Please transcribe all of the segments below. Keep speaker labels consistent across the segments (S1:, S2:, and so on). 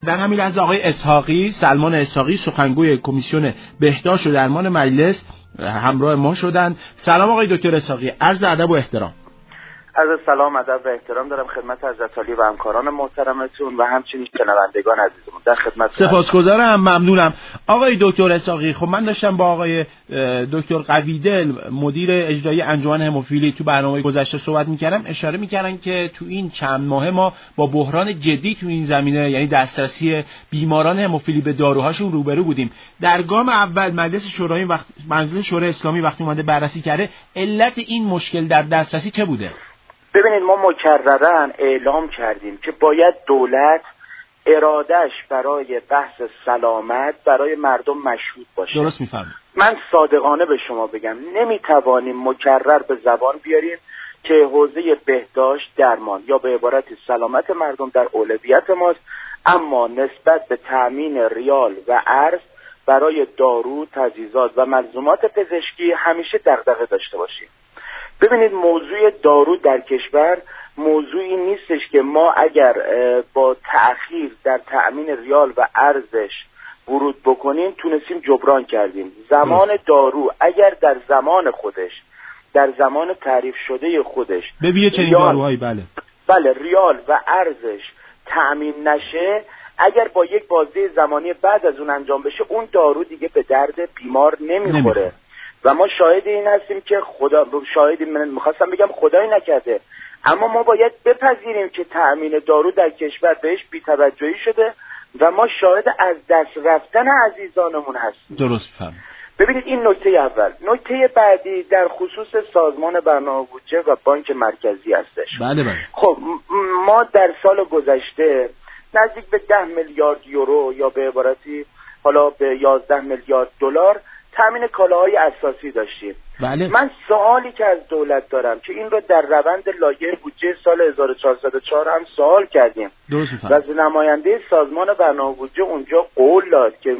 S1: در همین لحظه آقای اسحاقی، سلمان اسحاقی، سخنگوی کمیسیون بهداشت و درمان مجلس همراه ما شدند. سلام آقای دکتر اسحاقی، عرض ادب و احترام.
S2: عرض سلام، ادب و احترام دارم خدمت حضرت عالی و همکاران محترمتون و همچنین شنوندگان عزیزمون. در خدمت.
S1: سپاسگزارم، ممنونم. آقای دکتر اسحاقی، خب من داشتم با آقای دکتر قویدل مدیر اجرایی انجمن هموفیلی تو برنامه گذشته صحبت می‌کردم، اشاره می‌کردن که تو این چند ماه ما با بحران جدی تو این زمینه، یعنی دسترسی بیماران هموفیلی به داروهاشون روبرو بودیم. در گام اول مجلس شورای اسلامی وقتی اومده بررسی کرده، علت این مشکل در دسترسی چه بوده؟
S2: ببینید، ما مکررن اعلام کردیم که باید دولت ارادش برای بحث سلامت برای مردم مشروط باشه.
S1: درست میفهمم.
S2: من صادقانه به شما بگم نمیتوانیم مکرر به زبان بیاریم که حوزه بهداشت درمان یا به عبارت سلامت مردم در اولویت ماست، اما نسبت به تأمین ریال و ارز برای دارو، تجهیزات و ملزومات پزشکی همیشه دغدغه داشته باشیم. ببینید، موضوع دارو در کشور موضوعی نیستش که ما اگر با تأخیر در تأمین ریال و ارزش ورود بکنیم تونستیم جبران کردیم. زمان دارو اگر در زمان خودش، در زمان تعریف شده خودش
S1: ببینید چنین داروهایی
S2: بله ریال و ارزش تأمین نشه، اگر با یک بازه زمانی بعد از اون انجام بشه، اون دارو دیگه به درد بیمار نمیخوره. و ما شاهد این هستیم که من میخواستم بگم خدایی نکرده، اما ما باید بپذیریم که تأمین دارو در کشور بهش بی‌توجهی شده و ما شاهد از دست رفتن عزیزانمون هستیم.
S1: درست فهم.
S2: ببینید، این نکته اول. نکته بعدی در خصوص سازمان برنامه بودجه و بانک مرکزی هستش.
S1: بله.
S2: خب ما در سال گذشته نزدیک به 10 میلیارد یورو یا به عبارتی حالا به 11 میلیارد دلار تامین کالاهای اساسی داشتیم.
S1: بله.
S2: من سوالی که از دولت دارم که این رو در روند لایحه بودجه سال 1404 هم سوال کردیم و نماینده سازمان برنامه بودجه اونجا قول داد که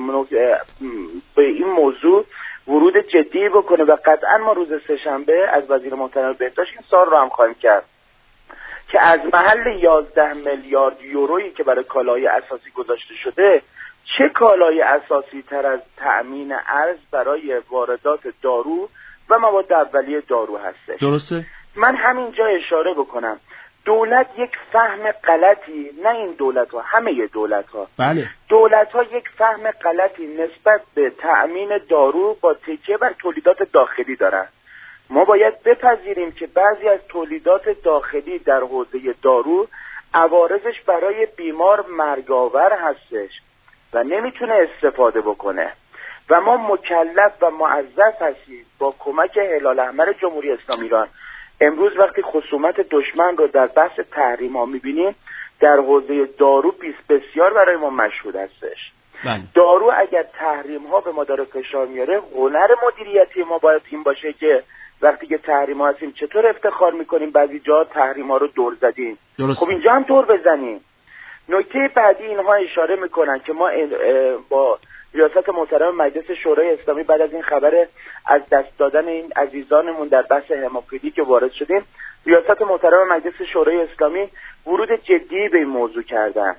S2: به این موضوع ورود جدی بکنه و قطعا ما روز سه‌شنبه از وزیر محترم بهداشت این سوال رو هم خواهیم کرد که از محل 11 میلیارد یورویی که برای کالاهای اساسی گذاشته شده، چه کالای اساسی تر از تأمین ارز برای واردات دارو و مواد اولیه دارو هستش.
S1: درسته؟
S2: من همینجا اشاره بکنم، دولت یک فهم غلطی، نه این دولت ها، همه دولت ها،
S1: بله،
S2: دولت ها یک فهم غلطی نسبت به تأمین دارو با تکیه بر تولیدات داخلی دارن. ما باید بپذیریم که بعضی از تولیدات داخلی در حوزه دارو عوارضش برای بیمار مرگاور هستش و نمیتونه استفاده بکنه و ما مکلف و معزز هستیم با کمک هلال احمر جمهوری اسلامی ایران. امروز وقتی خصومت دشمن رو در بحث تحریم ها میبینیم، در حوزه دارو بسیار برای ما مشهود هستش. دارو اگر تحریم ها به ما داره فشار میاره، هنر مدیریتی ما باید این باشه که وقتی که تحریم ها هستیم چطور افتخار میکنیم بعضی جا تحریم ها رو دور زدیم. خب اینجا هم دور بزنیم. نکته بعدی اینها اشاره میکنن که ما با ریاست محترم مجلس شورای اسلامی بعد از این خبر از دست دادن این عزیزانمون در بحث هموفیلی که وارد شدیم، ریاست محترم مجلس شورای اسلامی ورود جدی به این موضوع کردن.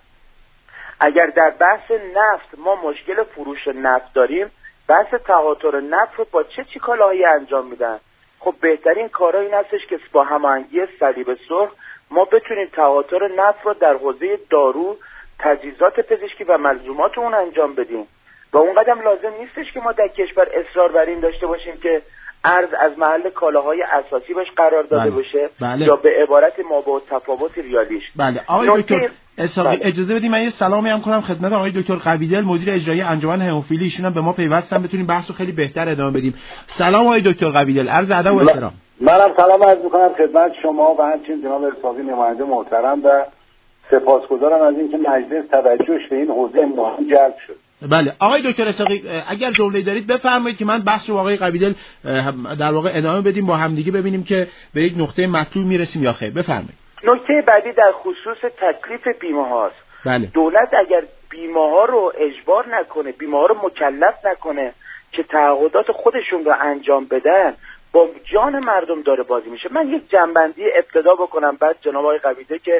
S2: اگر در بحث نفت ما مشکل فروش نفت داریم، بحث تقاطر نفت رو با چه کالاهایی انجام میدن؟ خب بهترین کارا این هستش که با هماهنگی صلیب سرخ ما بتونیم تقاطر نفت رو در حوزه دارو، تجهیزات پزشکی و ملزومات اون انجام بدیم و اون قدم لازم نیستش که ما در کشور اصرار بر این داشته باشیم که ارز از محل کالاهای اساسی باش قرار داده بشه یا به عبارت ما با تفاوت ریالیش.
S1: بله. آقای دکتر اسحاقی اجازه بدید من یه سلامی هم کنم خدمت آقای دکتر قویدل مدیر اجرایی انجمن هموفیلی، ایشون هم به ما پیوستن بتونیم بحثو خیلی بهتر ادامه بدیم. سلام آقای دکتر قویدل، عرض ادب و احترام.
S3: منم سلام عرض می‌کنم خدمت شما و همچنین جناب اسحاقی نماینده محترم و سپاسگزارم از اینکه مجلس توجهش به این حوزه مهم جلب شد.
S1: بله آقای دکتر اسحاقی، اگر جمله‌ای دارید بفرمایید که من بحث رو آقای قویدل در واقع ادامه بدیم، با هم دیگه ببینیم که به یک نقطه مطلوب میرسیم یا خیر. بفرمایید.
S2: نکته بعدی در خصوص تکلیف بیمه هاست.
S1: بله.
S2: دولت اگر بیمه ها رو اجبار نکنه، بیمه ها رو مکلف نکنه که تعهدات خودشون رو انجام بدن، با جان مردم داره بازی میشه. من یک جنبندی ابتدا بکنم، بعد جناب آقای قویدل که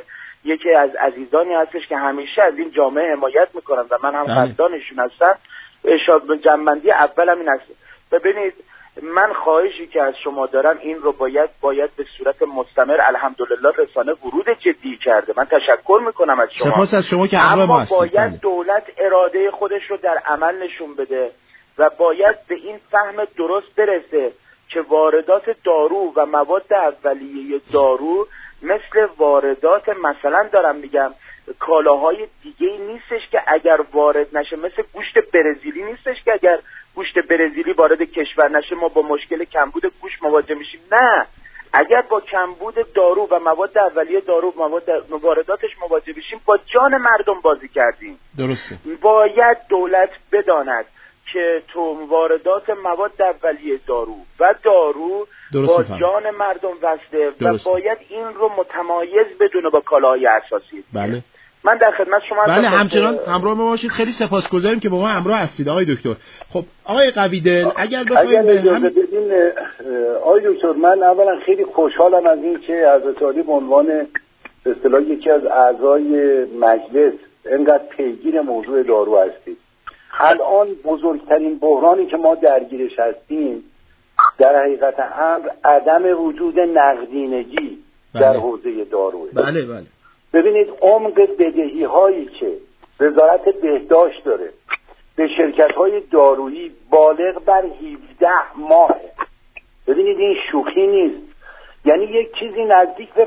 S2: یکی از عزیزانی هستش که همیشه از این جامعه حمایت میکنن و من هم قدردانشون هستم. جنبندی اولم این است. ببینید من خواهشی که از شما دارم این رو باید به صورت مستمر الحمدلله رسانه ورود جدی کرده. من تشکر میکنم از شما.
S1: سپاس از شما که همراه ما هستید.
S2: اما باید دولت اراده خودش رو در عمل نشون بده و باید به این فهم درست برسه که واردات دارو و مواد اولیه دارو مثل واردات مثلا دارم میگم کالاهای دیگه نیستش که اگر وارد نشه، مثل گوشت برزیلی نیستش که اگر گوشت برزیلی وارد کشور نشه ما با مشکل کمبود گوشت مواجه میشیم. نه، اگر با کمبود دارو و مواد اولیه دارو وارداتش مواجه بشیم با جان مردم بازی کردیم.
S1: درسته.
S2: باید دولت بداند که تو واردات مواد اولیه دارو و دارو با جان مردم وصله و باید این رو متمایز بدونه با کالاهای اساسی.
S1: بله.
S2: من در خدمت شما هستم.
S1: بله، همچنان همراه ما باشید. خیلی سپاسگزاریم که با ما همراه هستید آقای دکتر. خب آقای قویدل اگر بخواید
S3: ببین آقای دکتر، من اولا خیلی خوشحالم از این که حضرت عالی به عنوان به اصطلاح یکی از اعضای مجلس اینقدر پیگیر موضوع دارو هستید. الان بزرگترین بحرانی که ما درگیرش هستیم در حقیقت امر عدم وجود نقدینگی در حوزه داروه.
S1: بله بله.
S3: ببینید عمق بدهی هایی که وزارت بهداشت داره به شرکت های دارویی بالغ بر 17 ماه. ببینید این شوخی نیست، یعنی یک چیزی نزدیک به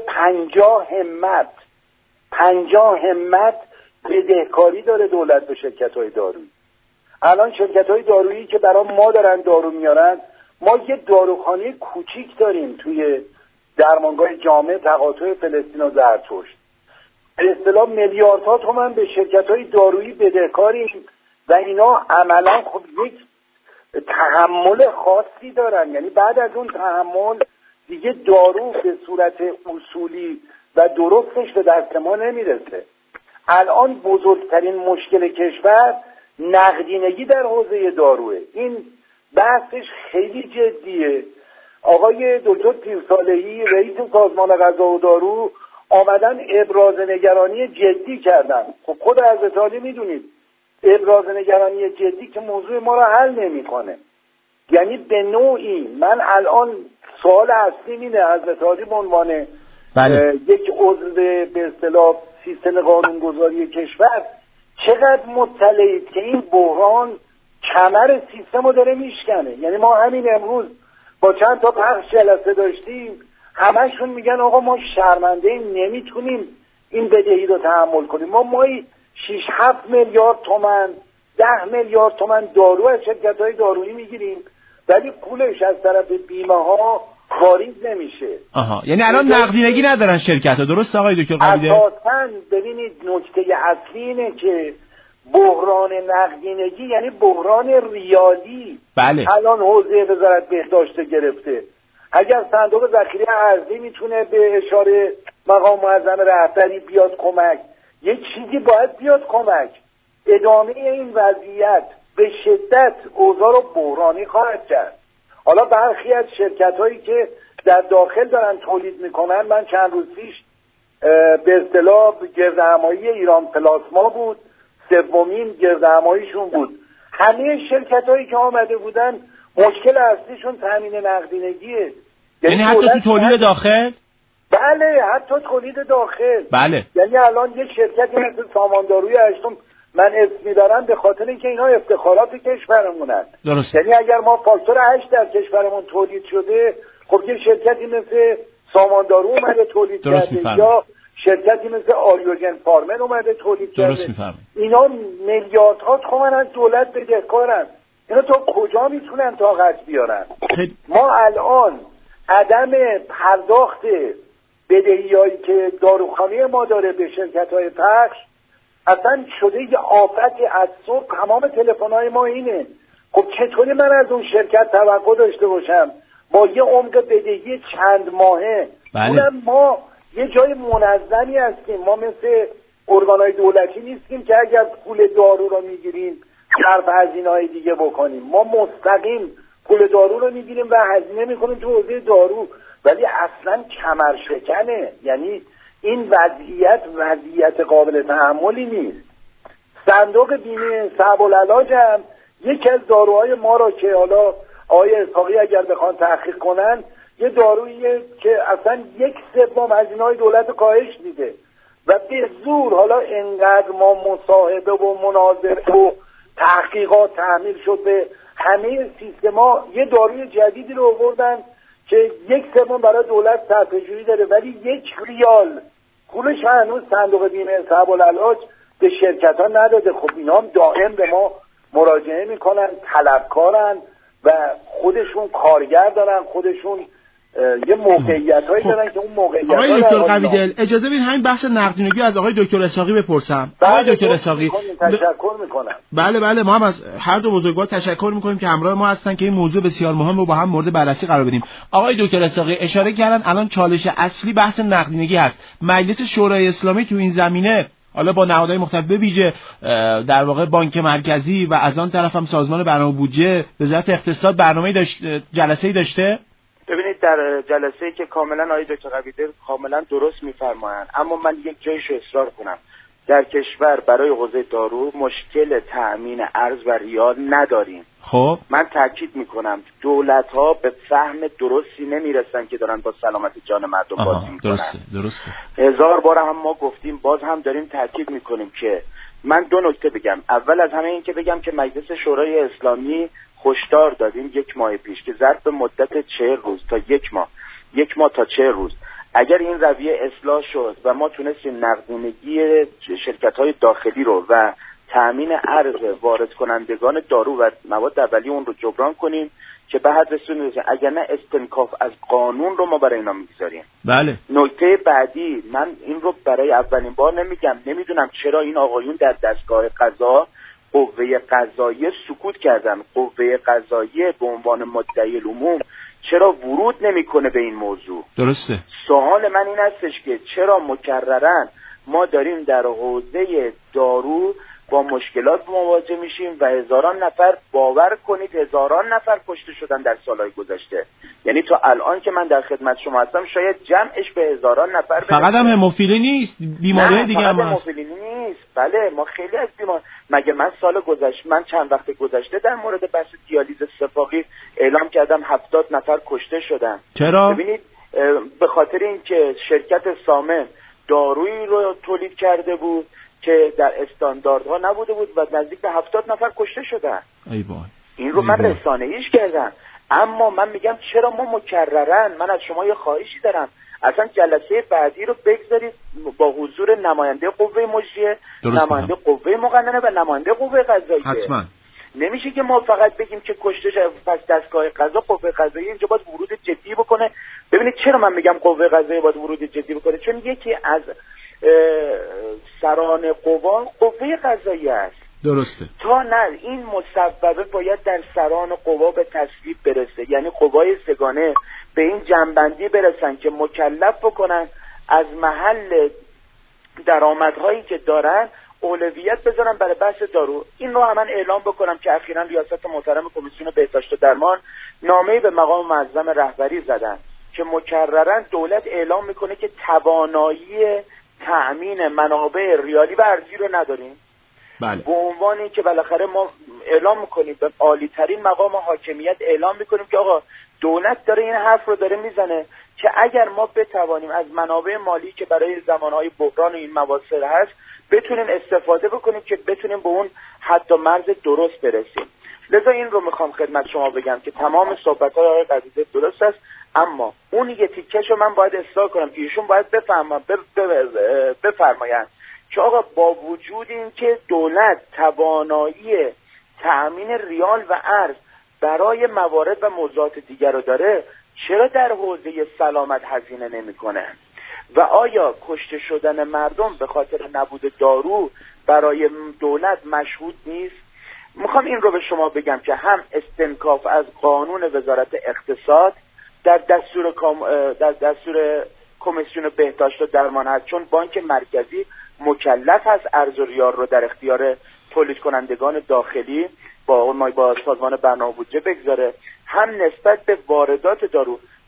S3: 50 همت بدهکاری داره دولت به شرکت های دارویی. الان شرکت های دارویی که برای ما دارن دارو میارن، ما یه داروخانه کوچیک داریم توی درمانگاه جامع تقاطع فلسطین و زرتشت. به اصطلاح میلیاردها تومان به شرکت‌های دارویی بدهکاریم و اینا عملاً خب یک تحمل خاصی دارن، یعنی بعد از اون تحمل دیگه دارو به صورت اصولی و درستش به دست ما نمیرسه. الان بزرگترین مشکل کشور نقدینگی در حوزه داروه. این بحثش خیلی جدیه. آقای دکتر پیرصالحی رئیس سازمان غذا و دارو آمدن ابراز نگرانی جدی کردن. خب خود حضرت عالی میدونید ابراز نگرانی جدی که موضوع ما را حل نمیکنه. یعنی به نوعی من الان سوال اصلی اینه، حضرت عالی به عنوان یک عضو به اصطلاح سیستم قانونگذاری کشور چقدر مطلعید که این بحران کمر سیستم رو داره میشکنه؟ یعنی ما همین امروز با چند تا پخش جلسه داشتیم، همشون میگن آقا ما شرمنده نمیتونیم این بدهی رو تحمل کنیم. ما مایی 6-7 میلیارد تومان 10 میلیارد تومان دارو از شرکت‌های دارویی میگیریم ولی پولش از طرف بیمه ها واریز نمیشه.
S1: یعنی الان نقدینگی ندارن شرکت‌ها، درست آقای دکتر قویدل؟
S3: اساساً ببینید نکته اصلی اینه که بحران نقدینگی یعنی بحران ریالی.
S1: بله.
S3: الان حوزه وزارت بهداشت گرفته. اگر صندوق ذخیره ارزی میتونه به اشاره مقام معظم رهبری بیاد کمک، یک چیزی باید بیاد کمک. ادامه این وضعیت به شدت اوضاع رو بحرانی خواهد کرد. حالا برخی از شرکت‌هایی که در داخل دارن تولید میکنن، من چند روز پیش به اصطلاح گردهمایی ایران پلاسما بود، سومین گردهماییشون بود. همه شرکت‌هایی که آمده بودن مشکل اصلیشون تامین نقدینگیه.
S1: یعنی حتی تو تولید داخل؟
S3: بله، حتی تولید داخل.
S1: بله.
S3: یعنی الان یک شرکتی مثل سامانداروی هشتم من اسم می‌دارم به خاطر اینکه اینا افتخارات کشورمونن.
S1: درست.
S3: یعنی اگر ما فاکتور 8 در کشورمون تولید شده، خب یه شرکتی مثل ساماندارو اومده تولید کرده یا شرکتی مثل آریوژن فارمن اومده تولید کرده. اینا میلیاردها تومان از دولت بدهکارن. اینا تا کجا میتونن طاقت بیارن؟ ما الان عدم پرداخت بدهیایی که داروخانه ما داره به شرکت‌های پخش اصلا شده یه آفتی. از صبح تمام تلفن‌های ما اینه، خب چطوری من از اون شرکت توقع داشته باشم با یه عمق بدهی چند ماهه؟ اونم ما یه جای منظمی هستیم، ما مثل ارگان‌های دولتی نیستیم که اگر پول دارو رو میگیریم صرف هزینه‌های دیگه بکنیم. ما مستقیم پول دارو رو میگیریم و هزینه میکنیم تو حوزه دارو، ولی اصلا کمر شکنه. یعنی این وضعیت قابل تحملی نیست. صندوق بیمه صعب العلاج هم یکی از داروهای ما را که حالا آقای اسحاقی اگر بخوان تحقیق کنن، یه داروییه که اصلا 1/3 هزینه‌های دولت کاهش میده و به زور حالا انقدر ما مصاحبه و مناظره و تحقیقات تحمیل شد به همه سیستما، یه داروی جدیدی رو آوردن که 1/3 برای دولت صرفه‌جویی داره، ولی 1 ریال پولش هنوز صندوق بیمه صعب العلاج به شرکت‌ها نداده. خب اینا هم دائم به ما مراجعه میکنن، طلبکارن و خودشون کارگر دارن، خودشون یه موقعیتایی دارن که اون موقعیت‌ها.
S1: آقای دکتر قویدل اجازه بدید همین بحث نقدینگی از آقای دکتر اسحاقی بپرسم. آقای دکتر اسحاقی
S3: تشکر میکنم.
S1: بله ما هم از هر دو بزرگوار تشکر میکنیم که همراه ما هستن که این موضوع بسیار مهم رو با هم مورد بررسی قرار بدیم. آقای دکتر اسحاقی اشاره کردن الان چالش اصلی بحث نقدینگی هست. مجلس شورای اسلامی تو این زمینه حالا با نهادهای مختلف به ویژه در واقع بانک مرکزی و از آن طرف هم سازمان برنامه بودجه، وزارت اقتصاد جلسه‌ای داشته؟
S2: ببینید در جلسه‌ای که کاملا آقای دکتر قویدل کاملا درست می‌فرمایند، اما من یک جایش اصرار کنم. در کشور برای حوزه دارو مشکل تأمین ارز و ریال نداریم.
S1: خب
S2: من تاکید میکنم دولت‌ها به فهم درستی نمیرسن که دارن با سلامت جان مردم بازی میکنن.
S1: درسته.
S2: 1000 بار هم ما گفتیم، باز هم داریم تاکید میکنیم که من 2 نکته بگم. اول از همه این که بگم که مجلس شورای اسلامی هشدار دادیم 1 ماه پیش که ظرف مدت 40 روز تا 1 ماه تا 40 روز اگر این رویه اصلاح شد و ما تونستیم نقدینگی شرکت‌های داخلی رو و تأمین ارز وارد کنندگان دارو و مواد اولیه اون رو جبران کنیم که به حد رسون، اگر نه استنکاف از قانون رو ما برای اینا میگذاریم.
S1: بله.
S2: نکته بعدی، من این رو برای اولین بار نمیدونم چرا این آقایون در دستگاه قضا قوه قضاییه سکوت کردن. قوه قضاییه به عنوان مدعی العموم چرا ورود نمیکنه به این موضوع؟
S1: درسته.
S2: سوال من این هستش که چرا مکررن ما داریم در حوزه دارو با مشکلات مواجه میشیم و هزاران نفر، باور کنید هزاران نفر کشته شدن در سالهای گذشته. یعنی تا الان که من در خدمت شما هستم شاید جمعش به هزاران نفر برسه.
S1: فقط هم هموفیلی نیست، بیماری دیگه هم هست.
S2: هموفیلی نیست. بله ما خیلی از بیمار، مگه من چند وقت گذشته در مورد بحث دیالیز صفاقی اعلام کردم 70 نفر کشته شدن.
S1: چرا؟
S2: ببینید به خاطر اینکه شرکت سامن دارویی رو تولید کرده بود که در استانداردها نبوده بود و نزدیک به 70 نفر کشته شدن.
S1: ای وای.
S2: این رو من رسانه‌ایش کردم. اما من میگم چرا ما مکررن، من از شما یه خواهشی دارم، اصلا جلسه بعدی رو بگذارید با حضور نماینده قوه مجریه، نماینده قوه مقننه و نماینده قوه قضاییه.
S1: حتما
S2: نمیشه که ما فقط بگیم که کشته شد پس دستگاه قضا، قوه قضاییه اینجا باید ورود جدی بکنه. ببینید چرا من میگم قوه قضاییه باید ورود جدی بکنه؟ چون یکی از سران قوه قضاییه است.
S1: درسته.
S2: تا نه این مصوبه باید در سران قوا به تصویب برسه، یعنی قوای سگانه به این جنبندی برسن که مکلف بکنن از محل درآمدهایی که دارن اولویت بذارن برای بحث دارو. این رو من اعلام بکنم که اخیراً ریاست محترم کمیسیون بهداشت و درمان نامه‌ای به مقام معظم رهبری زدن که مکرراً دولت اعلام میکنه که توانایی تأمین منابع ریالی و ارزی رو نداریم.
S1: بله.
S2: به عنوان این که بالاخره ما اعلام میکنیم به عالی ترین مقام حاکمیت اعلام میکنیم که آقا دولت داره این حرف رو داره میزنه که اگر ما بتوانیم از منابع مالی که برای زمانهای بحران و این مواسر هست بتونیم استفاده بکنیم که بتونیم به اون حد و مرز درست برسیم. لذا این رو میخوام خدمت شما بگم که تمام صحبت‌های آقای قویدل درست است، اما اون یه تیکه‌شو من باید اصلاح کنم که ایشون باید بفرمایند که آقا با وجود این که دولت توانایی تأمین ریال و ارز برای موارد و موضوعات دیگر رو داره، چرا در حوزه سلامت هزینه نمیکنه؟ و آیا کشته شدن مردم به خاطر نبود دارو برای دولت مشهود نیست؟ میخوام این رو به شما بگم که هم استنکاف از قانون وزارت اقتصاد در دستور کمیسیون بهداشت و درمان هست، چون بانک مرکزی مکلف هست ارز و ریال رو در اختیار تولید کنندگان داخلی با سازمان برنامه بودجه بگذاره، هم نسبت به واردات دارو.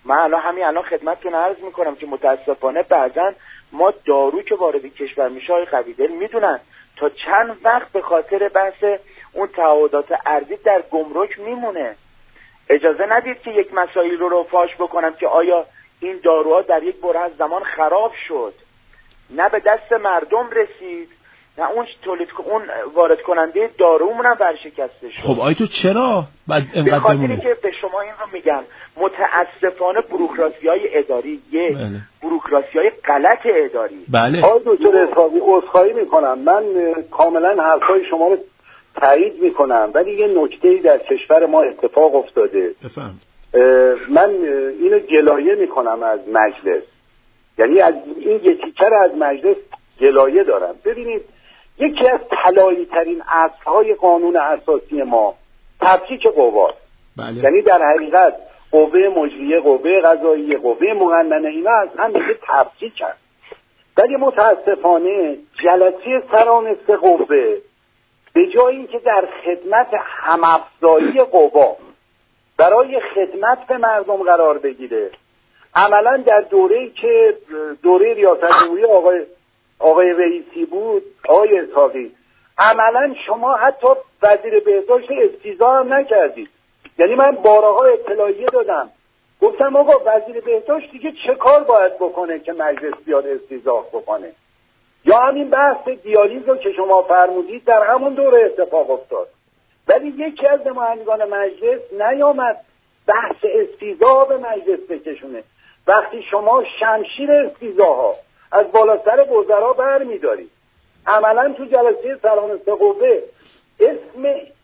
S2: من الان خدمتتون عرض میکنم که متاسفانه بعضا ما دارو که وارد کشور میشه های قویدل میدونن تا چند وقت به خاطر بحث اون تعهدات ارزی در گمرک میمونه. اجازه ندید که یک مسائل رو فاش بکنم که آیا این داروها در یک بره از زمان خراب شد، نه به دست مردم رسید، نه اون وارد کننده دارومون هم ورشکسته شد.
S1: خب آیتو چرا بعد اینقدر
S2: به خاطری
S1: بمونه؟
S2: که به شما این رو میگم متاسفانه بوروکراسی‌های اداری بوروکراسی‌های غلط اداری.
S1: بله.
S3: آقای دکتر اسحاقی عذرخواهی میکنم، من کاملا حرفای شما رو تایید میکنم، ولی یه نکته‌ای در کشور ما اتفاق افتاده.
S1: بفهم.
S3: من اینو گلایه میکنم از مجلس، یعنی از این یکی‌تر از مجلس گلایه دارم. ببینید یکی از طلایی ترین اصل‌های قانون اساسی ما تفکیک قواست.
S1: بله.
S3: یعنی در حقیقت قوه مجریه، قوه قضاییه، قوه مقننه، اینا از هم دیگه تفکیک هست. ولی متاسفانه جلسه سران سه قوه به جای اینکه در خدمت همافزایی قوا برای خدمت به مردم قرار بگیره، عملا در دوره‌ای که دوره ریاست جمهوری آقای رئیسی بود، آقای اسحاقی، عملا شما حتی وزیر بهداشت استیضاح هم نکردید. یعنی من بارها اطلاعیه دادم، گفتم آقا وزیر بهداشت دیگه چه کار باید بکنه که مجلس بیاد استیضاح بکنه؟ یا همین بحث دیالیز رو که شما فرمودید در همون دوره اتفاق افتاد، ولی یکی از نمایندگان مجلس نیامد بحث استیضاح به مجلس بکشونه. وقتی شما شمشیر استیضاح‌ها از بالا سر وزرا برمی‌دارید، عملاً تو جلسه سران سه قوه اسم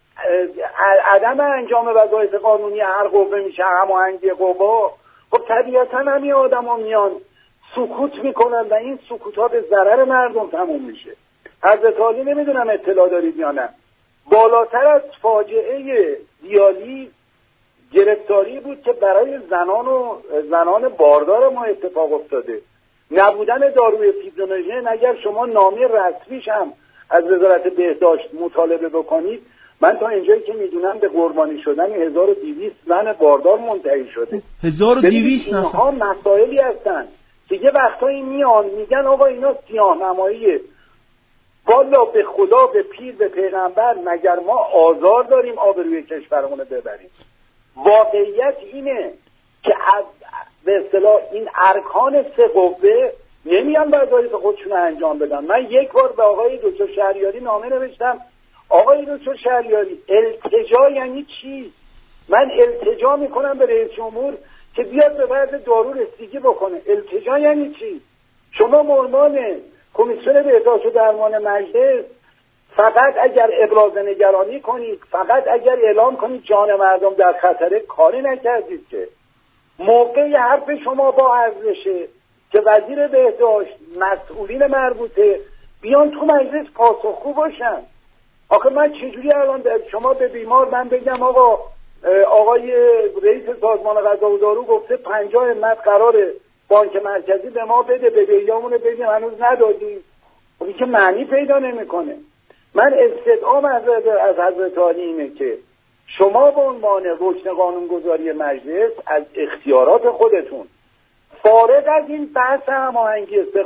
S3: عدم انجام وظایف قانونی هر قوه میشه هماهنگی قوا. خب طبیعتاً همین آدما میان سکوت میکنن و این سکوت‌ها به ضرر مردم تموم میشه. حضرت عالی نمیدونم اطلاع دارید یا نه، بالاتر از فاجعه دیالیز گرفتاری بود که برای زنان باردار ما اتفاق افتاده. نبودن داروی فیبرونژن، اگر شما نامه رسمیش هم از وزارت بهداشت مطالبه بکنید، من تا اینجایی که میدونم به قربانی شدن 1200 زن باردار منتهی شده.
S1: 1200 نفر.
S3: اینها مسائلی هستن که یه وقتایی میان میگن آقا اینا سیاه‌نماییه. والا به خدا، به پیر، به پیغمبر، مگر ما آزار داریم آبروی کشورمون رو ببریم؟ واقعیت اینه که به اصطلاح این ارکان سه قوه نمیان وظایف خودشون رو انجام بدن. من یک بار به آقای دکتر شهریاری نامه نوشتم، آقای دکتر شهریاری التجا یعنی چی؟ من التجا میکنم به رئیس جمهور که بیاد به وضع دارو رسیدگی بکنه. التجا یعنی چی؟ شما عنوان کمیسیون بهداشت و درمان مجلس فقط اگر ابراز نگرانی کنید، فقط اگر اعلام کنید جان مردم در خطره، کاری نکردید که موقع حرف شما با ارزشه که وزیر بهداشت، مسئولین مربوطه بیان تو مجلس پاسخگو باشن. آخه من چجوری الان شما به بیمار من بگم آقای رئیس سازمان غذا و دارو گفته 50 همت قراره بانک مرکزی به ما بده، بدهیامونو بدیم، هنوز ندادیم. خب این که معنی پیدا نمیکنه. من استدعام از حضرت عالی اینه که شما به عنوان رکن قانونگذاری مجلس از اختیارات خودتون فارغ از این بحث هماهنگی سه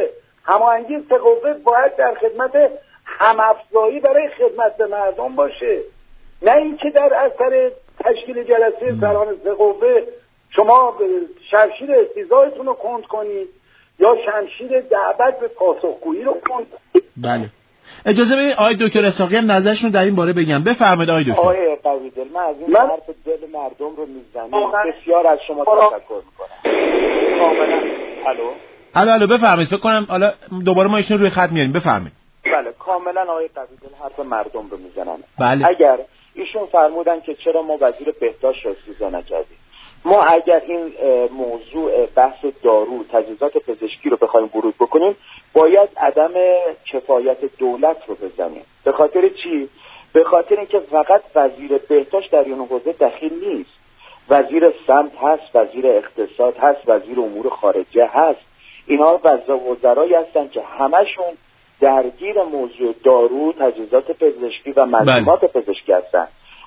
S3: قوه باید در خدمت همافزایی برای خدمت به مردم باشه، نه اینکه در اثر تشکیل جلسه سران سه قوه شما شمشیر استیضاحتون رو کند کنید یا شمشیر دعوت به پاسخگویی رو کند.
S1: بله. اجازه بدید آقای دکتر اسحاقی هم نظرشون در این باره بگم. بفرمایید آقای دکتر.
S2: آقای قویدل، من از این حرف دل مردم رو میزنم، بسیار از شما تشکر میکنم. کاملا.
S1: الو بفرمایید. فکر کنم حالا دوباره ما ایشون روی خط میاریم. بفرمایید.
S2: بله کاملا آقای قویدل حرف مردم رو میزنن.
S1: بله.
S2: اگر ایشون فرمودن که چرا ما وزیر بهداشت رو استیضاح نکردیم، ما اگر این موضوع بحث دارو، تجهیزات پزشکی رو بخوایم ورود بکنیم، باید عدم کفایت دولت رو بزنیم. به خاطر چی؟ به خاطر اینکه فقط وزیر بهداشت در این حوزه دخیل نیست. وزیر سمت هست، وزیر اقتصاد هست، وزیر امور خارجه هست. اینها وزرایی هستن که همشون درگیر موضوع دارو، تجهیزات پزشکی و ملزومات پزشکی هستن.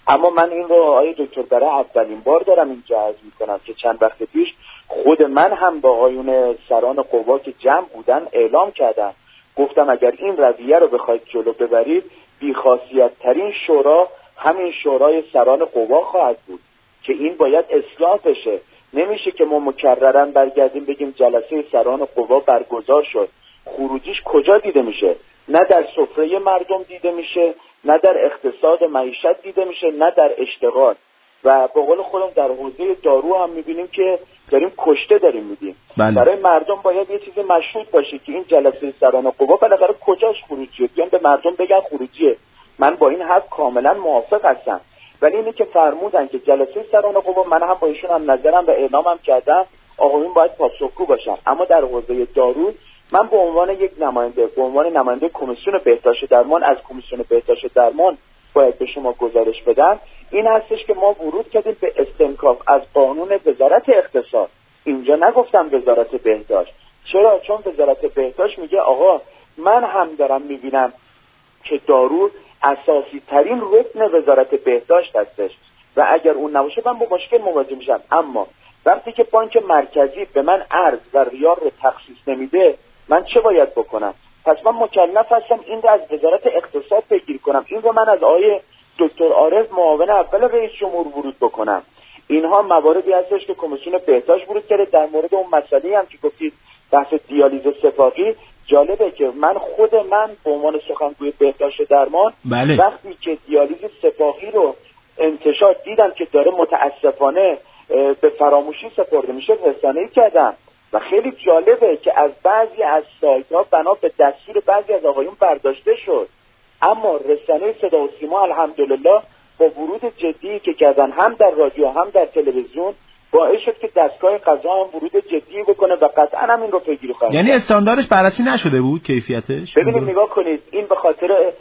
S2: اما من این رو آقای دکتر برای اولین بار دارم اینجا عرض میکنم که چند وقت پیش خود من هم با آقایون سران قوا که جمع بودن اعلام کردم، گفتم اگر این رویه رو بخواید جلو ببرید بی‌خاصیت ترین شورا همین شورای سران قوا خواهد بود که این باید اصلاح بشه. نمیشه که ما مکررا برگردیم بگیم جلسه سران قوا برگزار شد، خروجیش کجا دیده میشه؟ نه در سفره مردم دیده میشه، نه در اقتصاد معیشت دیده میشه، نه در اشتغال. و به قول خودم در حوزه دارو هم میبینیم که داریم کشته داریم میدیم. برای مردم باید یه چیز مشروط باشه که این جلسه سران قوا بالاخره کجاش خروجیه، بیان به مردم بگن خروجیه. من با این حرف کاملا موافق هستم، ولی اینه که فرمودن که جلسه سران قوا، من هم با ایشون هم نظرم و اعلامم کردم آقایون باید پاسخگو باشن. اما در حوزه دارو من به عنوان یک نماینده، به عنوان نماینده کمیسیون بهداشت درمان از کمیسیون بهداشت درمان باید به شما گزارش بدم این هستش که ما ورود کردیم به استنکاف از قانون وزارت اقتصاد. اینجا نگفتم وزارت بهداشت. چرا؟ چون وزارت بهداشت میگه آقا من هم دارم میبینم که دارو اساسی ترین رکن وزارت بهداشت هستش و اگر اون نباشه من با مشکل مواجه میشم. اما وقتی که بانک مرکزی به من ارز و ریال رو تخصیص نمیده من چه باید بکنم؟ پس من مکلف هستم این رو از وزارت اقتصاد بگیر کنم، این رو من از آقای دکتر عارف معاون اول رئیس جمهور ورود بکنم. اینها مواردی هستش که کمیسیون بهداشت ورود کرده. در مورد اون مسئله هم که گفتید بحث دیالیز سفاقی، جالبه که خود من به عنوان سخنگوی بهداشت درمان وقتی که دیالیز سفاقی رو انتشار دیدم که داره متاسفانه به فراموشی سپرده میشه رسانه‌ای کردم و خیلی جالبه که از بعضی از سایت‌ها بنا به دستور بعضی از آقایون برداشته شد، اما رسانه صدا و سیما الحمدلله با ورود جدی که کردن هم در رادیو هم در تلویزیون باعث شد که دستگاه قضا هم ورود جدی بکنه و قطعا هم این رو پیگیری خواهد.
S1: یعنی استانداردش بررسی نشده بود کیفیتش؟
S2: ببینید نگاه کنید، این به خاطر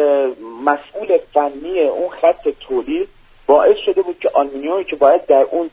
S2: مسئول فنی اون خط تولید باعث شده بود که آلومینیومی که باید در اون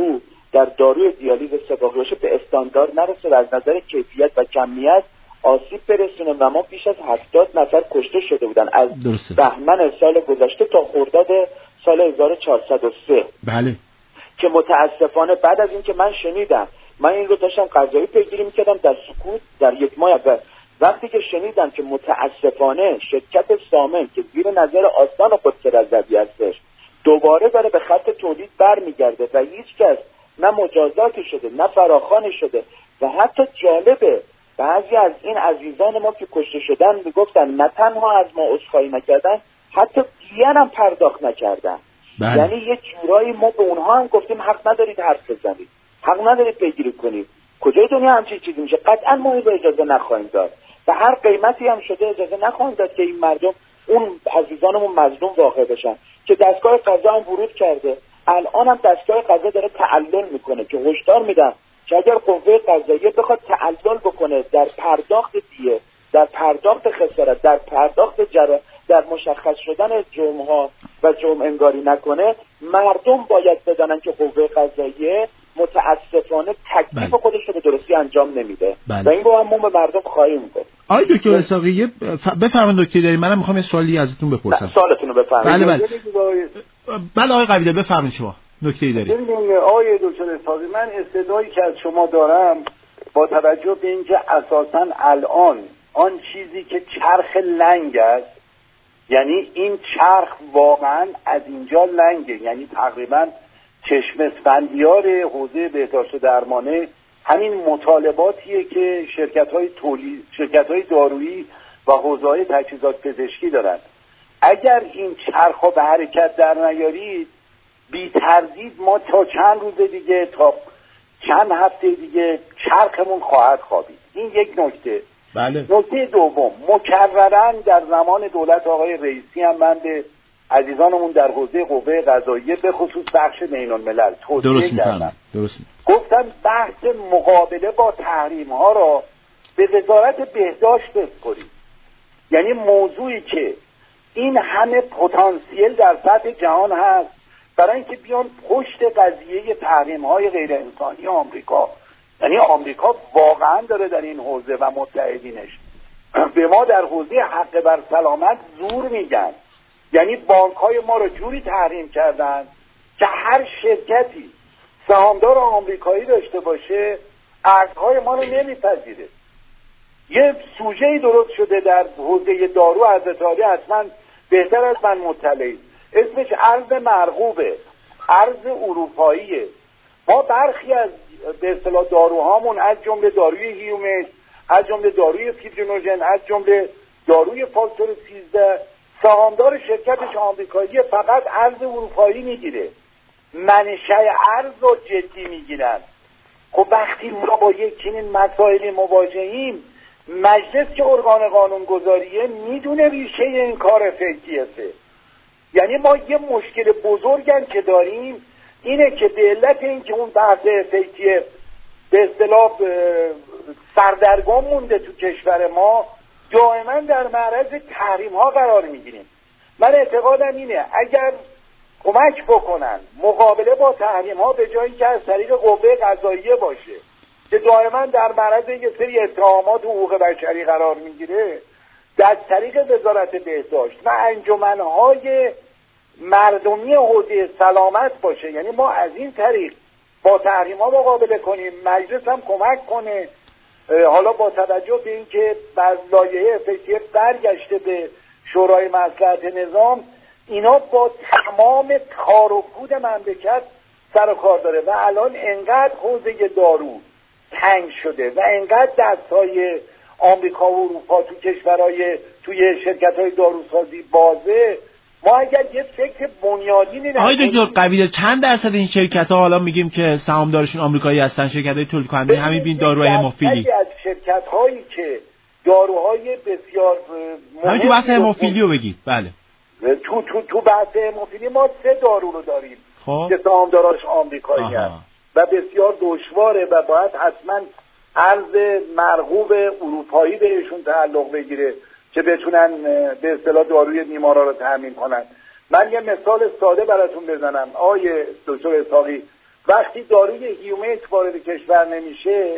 S2: داروی دیالیز سفاقی باشه به استاندارد نرسه و از نظر کیفیت و کمیت آسیب برسونه و ما بیش از 70 نفر کشته شده بودن از بهمن سال گذشته تا خرداد سال 1403.
S1: بله.
S2: که متاسفانه بعد از این که من شنیدم، من این رو داشتم قضایی پیگیری میکردم در سکوت در یک ماه اول، وقتی که شنیدم که متاسفانه شرکت سامن که زیر نظر آستان قدس رضوی هستش دوباره داره به خط تولید برمیگرده و هیچ کس نه مجازاتی شده نه فراخوانی شده و حتی جالبه بعضی از این عزیزان ما که کشته شدن میگفتن نه تنها از ما عذرخواهی نکردن حتی دیگر هم پرداخت نکردن. یعنی یه جورایی ما به اونها هم گفتیم حق ندارید حرف بزنید، حق ندارید پیگیری کنید. کجای دنیا همچین چیزی میشه؟ قطعا ما این رو اجازه نخواهیم داد و هر قیمتی هم شده اجازه نخواهیم داد که این مردم اون عزیزانمون مظلوم واقع بشن. که دستگاه قضا هم ورود کرده، الان هم دستگاه قضا داره تعلل میکنه که هشدار میدم که اگر قوه قضاییه بخواد تعلل بکنه در پرداخت دیه، در پرداخت خسارت، در پرداخت در مشخص شدن جرم‌ها و جرم انگاری نکنه، مردم باید بدانن که قوه قضاییه متاسفانه تکلیف خودش رو به درستی انجام نمیده و این رو هم ما به مردم خواهیم گفت.
S1: آقای دکتر اسحاقی بفرمایید دکتر دارید، منم میخوام یه سوالی ازتون بپرسم.
S2: سوالتون رو بفرمایید.
S1: بله آقای قویده بفرمایید شما نکته‌ای دارید.
S3: ببینید آقای دکتر اسحاقی، من استدلالی که از شما دارم با توجه به اینکه اساساً الان آن چیزی که چرخ لنگ است، یعنی این چرخ واقعا از اینجا لنگه، یعنی تقریبا چشم اسفندیار حوزه بهداشت درمانه همین مطالباتیه که شرکت‌های دارویی و حوزه‌های تجهیزات پزشکی دارن. اگر این چرخ به حرکت در نیارید بی تردید ما تا چند روز دیگه تا چند هفته دیگه چرخمون خواهد خوابید. این یک نکته.
S1: بله.
S3: نکته دوم، مکررن در زمان دولت آقای رئیسی هم من به عزیزانمون در حوزه قوه قضاییه به خصوص بخش بین‌الملل توصیه کردم. گفتم بحث مقابله با تحریم ها را به وزارت بهداشت بسپارید. یعنی موضوعی که این همه پتانسیل در سطح جهان هست برای اینکه بیان پشت قضیه تحریم های غیر انسانی آمریکا، یعنی آمریکا واقعا داره در این حوزه و متحدینش به ما در حوزه حق بر سلامت زور میگن. یعنی بانک‌های ما رو جوری تحریم کردن که هر شرکتی سهامدار آمریکایی داشته باشه ارزهای ما رو نمیپذیره. یه سوژه‌ای درست شده در حوزه دارو، حضرت عالی حتما بهتر از من مطلعید، اسمش ارز مرغوبه، ارز اروپاییه. ما برخی از به اصطلاح داروهامون از جمله داروی هیومس، از جمله داروی فیبرینوژن، از جمله داروی فاکتور 13 سهامدار شرکتش آمریکایی فقط ارز اروپایی میگیره، منشأ ارز رو جدی میگیرن. خب وقتی ما با یک چنین مسائلی مواجهیم، مجلس که ارگان قانونگذاریه میدونه ریشه این کار فیکیته. یعنی ما یه مشکل بزرگم که داریم اینه که به علت اینکه اون بحث فیکیه به اصطلاح سردرگم مونده تو کشور ما، دائما در معرض تحریم ها قرار میگیریم. من اعتقادم اینه اگر کمک بکنن مقابله با تحریم ها به جایی که از طریق قوه قضاییه باشه که دائما در معرض یه سری اتهامات و حقوق بشری قرار میگیره، در طریق وزارت بهداشت و انجمنهای مردمی حوزه سلامت باشه، یعنی ما از این طریق با تحریم ها مقابله کنیم، مجلس هم کمک کنه. حالا با توجه به اینکه بعض لایحه فکریه برگشته به شورای مصلحت نظام، اینا با تمام کار و کود مملکت سر و کار داره و الان انقدر حوزه دارو تنگ شده و انقدر دستهای آمریکا و اروپا تو کشورهای توی شرکت‌های داروسازی بازه، ما اگر یه فکر بنیادی نکنیم.
S1: آقای دکتر قویدل چند درصد این شرکت‌ها حالا میگیم که سهامدارشون آمریکایی هستن، شرکت‌های تولید کننده همین بین داروهای هموفیلی؟
S3: از شرکت‌هایی که داروهای بسیار
S1: همین تو بحث هموفیلی رو بگید. بله.
S3: تو بحث هموفیلی ما 3 دارو رو داریم که سهامداراش آمریکایی هستن و بسیار دشواره و باید حتما ارز مرغوب اروپایی بهشون تعلق بگیره که بتونن به اصطلاح داروی بیمارا رو تامین کنن. من یه مثال ساده براتون بزنم آقای دکتر اسحاقی، وقتی داروی هیومت وارد کشور نمیشه،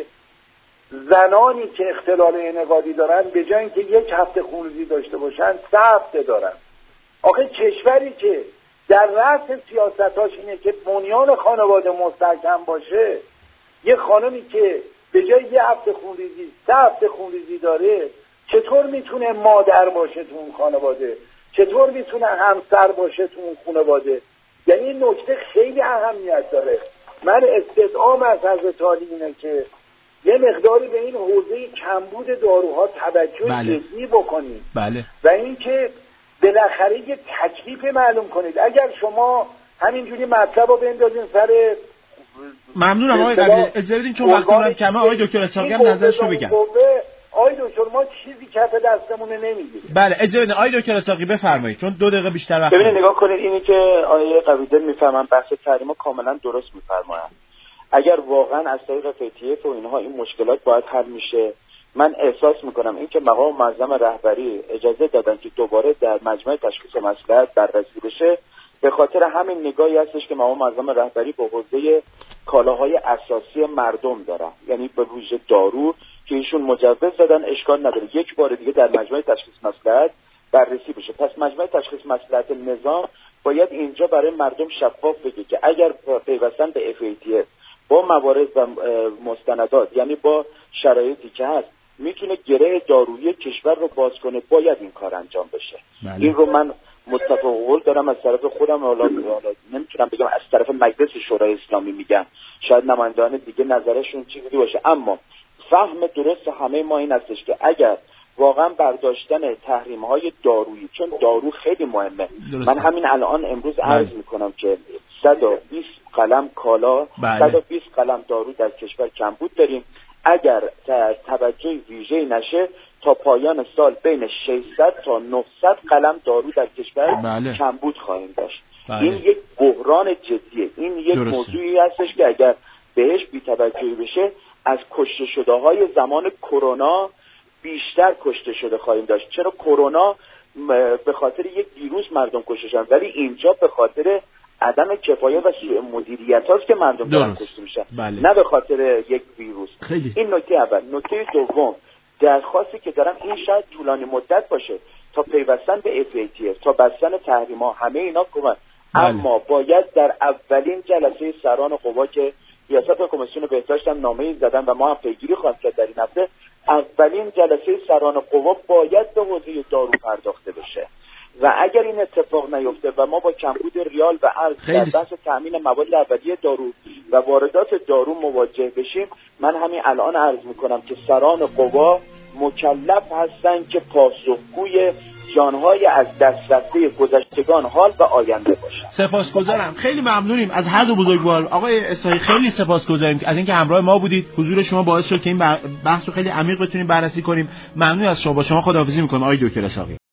S3: زنانی که اختلال انعقادی دارن به جای اینکه 1 هفته خونریزی داشته باشن 3 هفته دارن. آخه کشوری که در رأس سیاستاش اینه که بنیان خانواده مستحکم باشه، یه خانمی که به جای 1 هفته خونریزی 3 هفته خونریزی داره، چطور میتونه مادر باشه تو اون خانواده؟ چطور میتونه همسر باشه تو اون خانواده؟ یعنی این نکته خیلی اهمیت داره. من استدعام از حضرت عالی اینه که یه مقداری به این حوزه کمبود داروها توجه جدی بکنید.
S1: بله.
S3: و اینکه بالاخره یه تکلیف معلوم کنید. اگر شما همینجوری مطلب رو بندازین سر
S1: ممنونم آقای قویدل، اجازه بدین چون وقتمون هم کمه آقای دکتر اسحاقی هم نظرش رو بگن.
S3: آقای دکتر ما چیزی کف دستمونه نمیگیره.
S1: بله اجازه بدین آقای دکتر اسحاقی بفرمایید چون 2 دقیقه بیشتر وقت.
S2: ببینید نگاه کنید، اینی که آقای قویدل میفهمن بحث تحریم کاملا درست میفرمایند. اگر واقعا از طریق FATF و اینها این مشکلات باید حل میشه، من احساس میکنم اینکه مقام معظم رهبری اجازه دادن که دوباره در مجمع تشخیص مصلحت بررسی بشه، به خاطر همین نگاهی هستش که مقام معظم رهبری به حوزه کالاهای اساسی مردم دارن، یعنی به ویژه دارو که ایشون مجوز دادن، اشکال نداره 1 بار دیگه در مجمع تشخیص مصلحت بررسی بشه. پس مجمع تشخیص مصلحت نظام باید اینجا برای مردم شفاف بگه که اگر پیوستن به FATF با موارد و مستندات، یعنی با شرایطی که هست، میتونه گره دارویی کشور رو باز کنه، باید این کار انجام بشه.
S1: بله.
S2: این رو من متفق قول دارم از طرف خودم، حالا نمیتونم بگم از طرف مجلس شورای اسلامی میگم، شاید نمایندگان دیگه نظرشون چیزی باشه، اما فهم درست همه ما این هستش که اگر واقعا برداشتن تحریم‌های دارویی، چون دارو خیلی مهمه، من همین الان امروز عرض میکنم که 120 قلم کالا، 120 قلم دارو در کشور کمبود داریم. اگر توجه ویژه‌ای نشه تا پایان سال بین 600 تا 900 قلم دارو در کشور کمبود خواهیم داشت. این یک بحران جدیه، این یک موضوعی هستش که اگر بهش بی‌توجهی بشه از کشته شده‌های زمان کرونا بیشتر کشته شده خواهیم داشت. چرا کرونا به خاطر یک ویروس مردم کشته شدن، ولی اینجا به خاطر عدم کفایت و سوء مدیریت هاست که مردم دارن کشته میشن، نه به خاطر یک ویروس. این نکته اول. نکته دوم، درخواستی که دارم این شاید طولانی مدت باشه، تا پیوستن به FATF تا بستن تحریم‌ها، همه اینا کمک. اما باید در اولین جلسه سران قوا که ریاست کمیسیون بهداشت هم نامه‌ای زدن و ما هم پیگیری خواهیم کرد در این هفته، اولین جلسه سران قوا باید به حوزه دارو پرداخته بشه و اگر این اتفاق نیفته و ما با کمبود ریال و ارز در بحث تامین مواد اولیه دارو و واردات دارو مواجه بشیم، من همین الان عرض میکنم که سران قوا مکلف هستند که پاسخگوی جانهای از دست رفته گذشتگان حال و آینده باشند.
S1: سپاسگزارم، خیلی ممنونیم از هر دو بزرگوار. آقای اصلاحی خیلی سپاسگزاریم از اینکه همراه ما بودید. حضور شما باعث شد که این بحث رو خیلی عمیق بتونیم بررسی کنیم. ممنون از شما. با شما خداحافظی میکنم آقای دکتر اصلاحی.